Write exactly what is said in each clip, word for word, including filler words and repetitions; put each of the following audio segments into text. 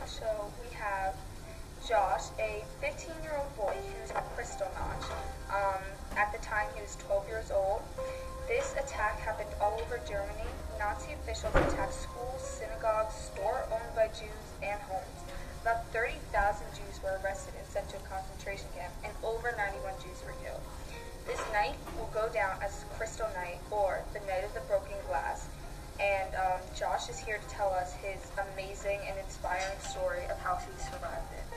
So we have Josh, a fifteen-year-old boy who's a Kristallnacht. Um, at the time, he was twelve years old. This attack happened all over Germany. Nazi officials attacked schools, synagogues, stores owned by Jews, and homes. About thirty thousand Jews were arrested and sent to a concentration camp, and over ninety-one Jews were killed. This night will go down as Crystal Night, or the Night of the Broken Glass. And um, Josh is here to tell us his amazing and inspiring story of how he survived it.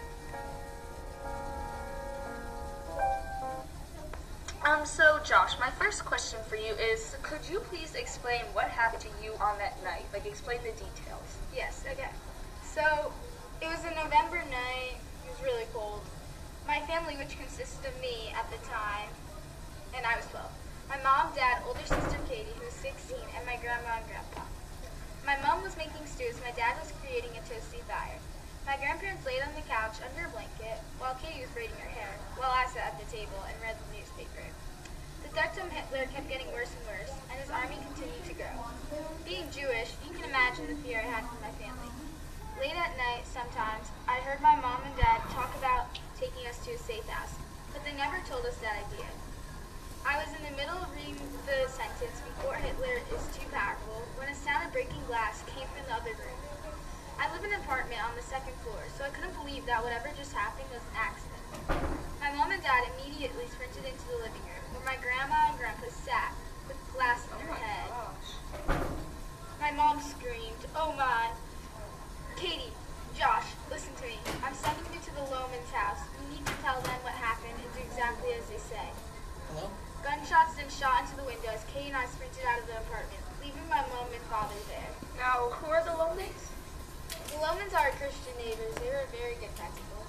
Um, so Josh, my first question for you is, could you please explain what happened to you on that night? Like, explain the details. Yes, okay. So, it was a November night. It was really cold. My family, which consisted of me at the time, and I was twelve. My mom, dad, older sister Katie, who was sixteen, and my grandma and grandpa. My mom was making stews. My dad was creating a toasty fire. My grandparents laid on the couch under a blanket while Katie was braiding her hair, while I sat at the table and read the newspaper. The threats from Hitler kept getting worse and worse, and his army continued to grow. Being Jewish, you can imagine the fear I had for my family. Late at night, sometimes, I heard my mom and dad talk about taking us to a safe house, but they never told us that idea. I was in the middle of reading the sentence, "Before Hitler is too powerful," when a sound of breaking glass came from the other room. I live in an apartment on the second floor, so I couldn't believe that whatever just happened was an accident. My mom and dad immediately sprinted into the living room, where my grandma and grandpa sat with glass on their head. My mom screamed, "Oh my!" "Katie, Josh, listen to me. I'm sending you to the Lohman's house. You need to tell them what happened and do exactly as they say." Hello? Gunshots then shot into the window as Katie and I sprinted out of the apartment, leaving my mom and father there. Now, who are the Lomans? The Lomans are Christian neighbors. They were very good principals.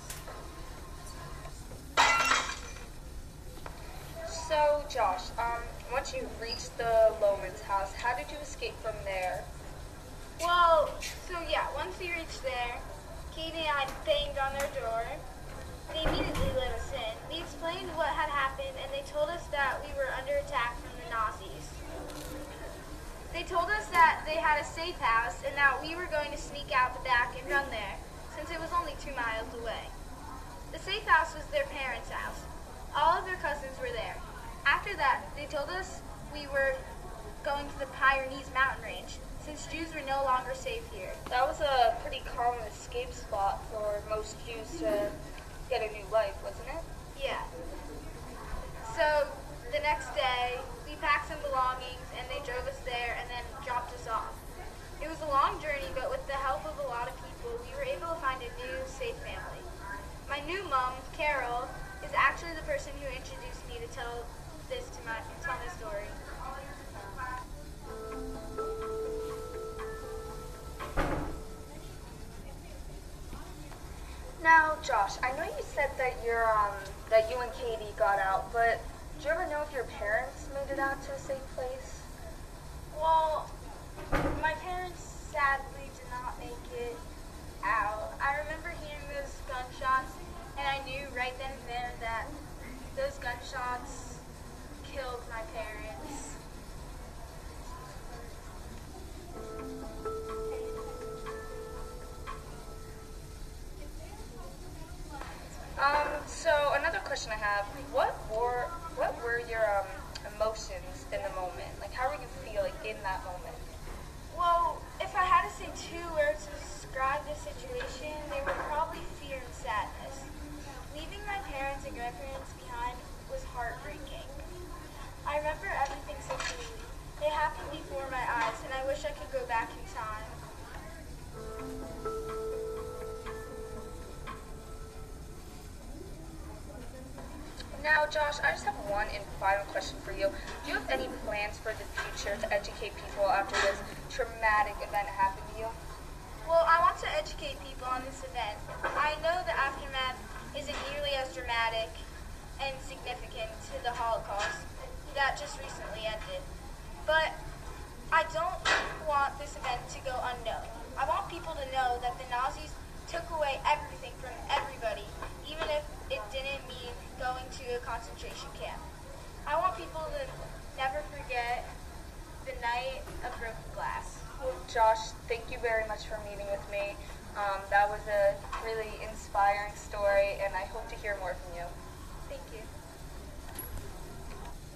So, Josh, um, once you reached the Lomans' house, how did you escape from there? Well, so yeah, once we reached there, Katie and I banged on their door. They immediately let us in. We explained what had happened, and they told us that we were under attack from the Nazis. They told us that they had a safe house and that we were going to sneak out the back and run there, since it was only two miles away. The safe house was their parents' house. All of their cousins were there. After that, they told us we were going to the Pyrenees mountain range, since Jews were no longer safe here. That was a pretty common escape spot for most Jews to get a new life, wasn't it? Yeah. So, the next day, we packed some belongings, and they drove us there and then dropped us off. It was a long journey, but with the help of a lot of people, we were able to find a new, safe family. My new mom, Carol, is actually the person who introduced me to tell this to my, tell my story. Now, Josh, I know you said that you're um that you and Katie got out, but do you ever know if your parents made it out to a safe place? Well, my parents sadly did not make it out. I remember hearing those gunshots, and I knew right then and there that those gunshots killed my parents. Um, so another question I have, what were what were your um emotions in the moment? Like, how were you feeling in that moment? Well, if I had to say two words to describe the situation, they were probably fear and sadness. Leaving my parents and grandparents behind was heartbreaking. I remember everything so clearly. It happened before my eyes, and I wish I could go back in time. Now, Josh, I just have one and final question for you. Do you have any plans for the future to educate people after this traumatic event happened to you? Well, I want to educate people on this event. I know the aftermath isn't nearly as dramatic and significant to the Holocaust that just recently ended. But I don't want this event to go unknown. I want people to know that the Nazis took away everything from everybody, even if it didn't mean going to a concentration camp. I want people to never forget the night of broken glass. Well, Josh, thank you very much for meeting with me. Um, that was a really inspiring story, and I hope to hear more from you. Thank you.